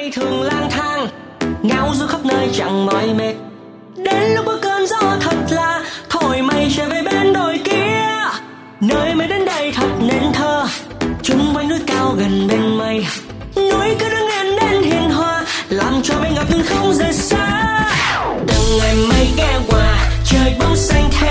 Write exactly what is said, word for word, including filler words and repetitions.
mây thường lang thang ngao du khắp nơi chẳng mỏi mệt. Đến lúc có cơn gió thật là thổi mây trở về bên đồi kia, nơi mây đến đây thật nên thơ, chung quanh núi cao gần bên mây, núi cứ đứng yên đến hiền hòa, làm cho mây ngập ngừng không rời xa. Từng ngày mây ghé qua trời bóng xanh.